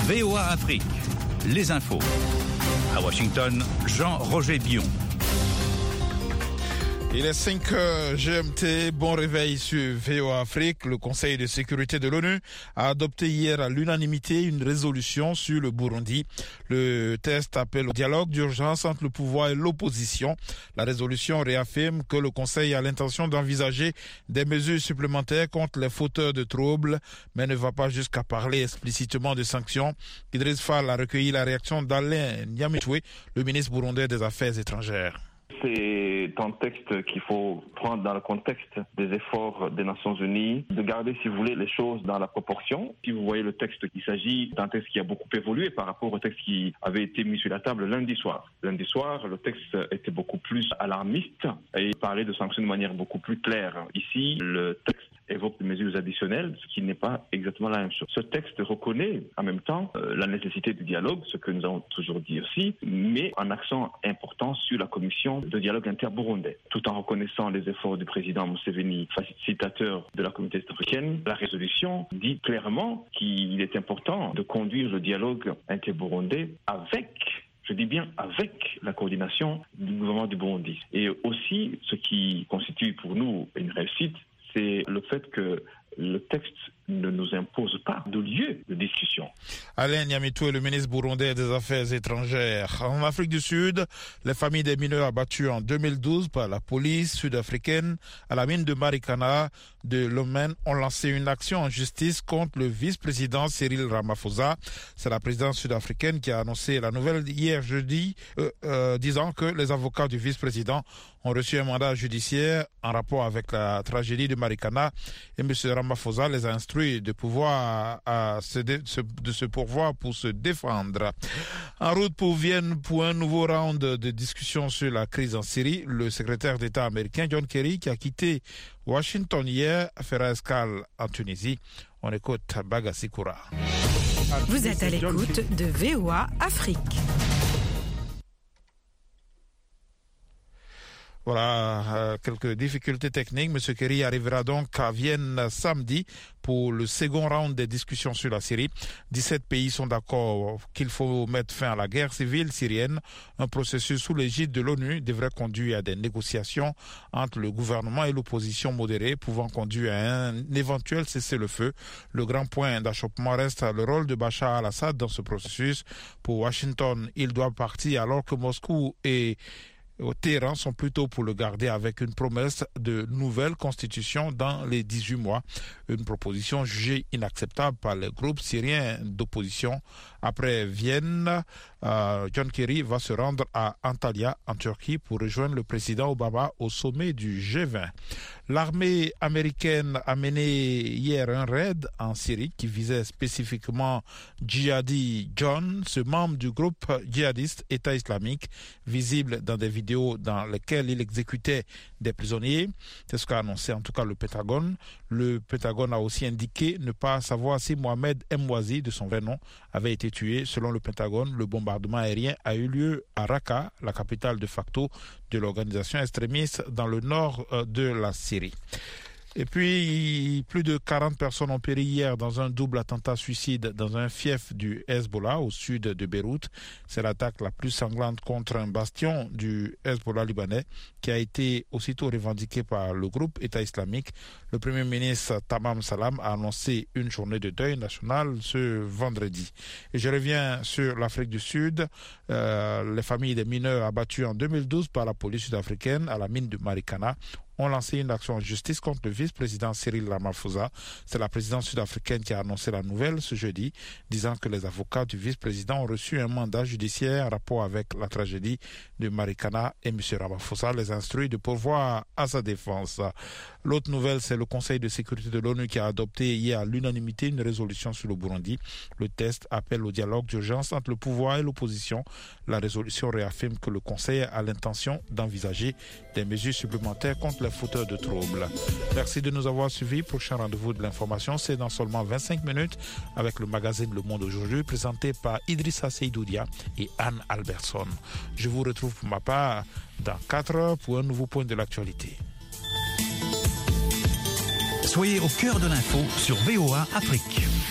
VOA Afrique, les infos. À Washington, Jean-Roger Bion. Il est 5h GMT, bon réveil sur VOA Afrique. Le Conseil de sécurité de l'ONU a adopté hier à l'unanimité une résolution sur le Burundi. Le texte appelle au dialogue d'urgence entre le pouvoir et l'opposition. La résolution réaffirme que le Conseil a l'intention d'envisager des mesures supplémentaires contre les fauteurs de troubles, mais ne va pas jusqu'à parler explicitement de sanctions. Idriss Fall a recueilli la réaction d'Alain Nyamitwe, le ministre burundais des Affaires étrangères. C'est un texte qu'il faut prendre dans le contexte des efforts des Nations Unies, de garder, si vous voulez, les choses dans la proportion. Si vous voyez le texte qu'il s'agit d'un texte qui a beaucoup évolué par rapport au texte qui avait été mis sur la table lundi soir. Lundi soir, le texte était beaucoup plus alarmiste et parlait de sanctions de manière beaucoup plus claire. Ici, le texte évoque des mesures additionnelles, ce qui n'est pas exactement la même chose. Ce texte reconnaît en même temps la nécessité du dialogue, ce que nous avons toujours dit aussi, mais en accent important sur la commission de dialogue inter-burundais. Tout en reconnaissant les efforts du président Museveni, facilitateur de la communauté africaine, la résolution dit clairement qu'il est important de conduire le dialogue inter-burundais avec, je dis bien avec, la coordination du gouvernement du Burundi. Et aussi, ce qui constitue pour nous une réussite, c'est le fait que le texte ne nous impose pas de lieu de discussion. Alain Nyamitwe, le ministre burundais des Affaires étrangères. En Afrique du Sud, les familles des mineurs abattus en 2012 par la police sud-africaine à la mine de Marikana de Lomé ont lancé une action en justice contre le vice-président Cyril Ramaphosa. C'est la présidence sud-africaine qui a annoncé la nouvelle hier jeudi, disant que les avocats du vice-président ont reçu un mandat judiciaire en rapport avec la tragédie de Marikana et M. Ramaphosa les a instruits de se pourvoir pour se défendre. En route pour Vienne pour un nouveau round de discussion sur la crise en Syrie, le secrétaire d'État américain John Kerry, qui a quitté Washington hier, fera escale en Tunisie. On écoute Bagassi Koura. Vous êtes à l'écoute de VOA Afrique. Voilà, quelques difficultés techniques. M. Kerry arrivera donc à Vienne samedi pour le second round des discussions sur la Syrie. 17 pays sont d'accord qu'il faut mettre fin à la guerre civile syrienne. Un processus sous l'égide de l'ONU devrait conduire à des négociations entre le gouvernement et l'opposition modérée, pouvant conduire à un éventuel cessez-le-feu. Le grand point d'achoppement reste le rôle de Bachar al-Assad dans ce processus. Pour Washington, il doit partir alors que Moscou et au Téhéran sont plutôt pour le garder avec une promesse de nouvelle constitution dans les 18 mois. Une proposition jugée inacceptable par les groupes syriens d'opposition. Après Vienne, John Kerry va se rendre à Antalya, en Turquie, pour rejoindre le président Obama au sommet du G20. L'armée américaine a mené hier un raid en Syrie qui visait spécifiquement Djihadi John, ce membre du groupe djihadiste État islamique, visible dans des vidéos dans lesquelles il exécutait des prisonniers. C'est ce qu'a annoncé en tout cas le Pentagone. Le Pentagone a aussi indiqué ne pas savoir si Mohamed Mwazi, de son vrai nom, avait été tué. Selon le Pentagone, le bombardement aérien a eu lieu à Raqqa, la capitale de facto de l'organisation extrémiste dans le nord de la Syrie. Et puis, plus de 40 personnes ont péri hier dans un double attentat suicide dans un fief du Hezbollah au sud de Beyrouth. C'est l'attaque la plus sanglante contre un bastion du Hezbollah libanais qui a été aussitôt revendiquée par le groupe État islamique. Le Premier ministre Tamam Salam a annoncé une journée de deuil national ce vendredi. Et je reviens sur l'Afrique du Sud. Les familles des mineurs abattus en 2012 par la police sud-africaine à la mine de Marikana ont lancé une action en justice contre le vice-président Cyril Ramaphosa. C'est la présidence sud-africaine qui a annoncé la nouvelle ce jeudi, disant que les avocats du vice-président ont reçu un mandat judiciaire en rapport avec la tragédie de Marikana et M. Ramaphosa les instruit de pourvoir à sa défense. L'autre nouvelle, c'est le Conseil de sécurité de l'ONU qui a adopté hier à l'unanimité une résolution sur le Burundi. Le texte appelle au dialogue d'urgence entre le pouvoir et l'opposition. La résolution réaffirme que le Conseil a l'intention d'envisager des mesures supplémentaires contre les fauteurs de troubles. Merci de nous avoir suivis. Prochain rendez-vous de l'information, c'est dans seulement 25 minutes avec le magazine Le Monde aujourd'hui, présenté par Idrissa Seydoudia et Anne Albertson. Je vous retrouve pour ma part dans 4 heures pour un nouveau point de l'actualité. Soyez au cœur de l'info sur VOA Afrique.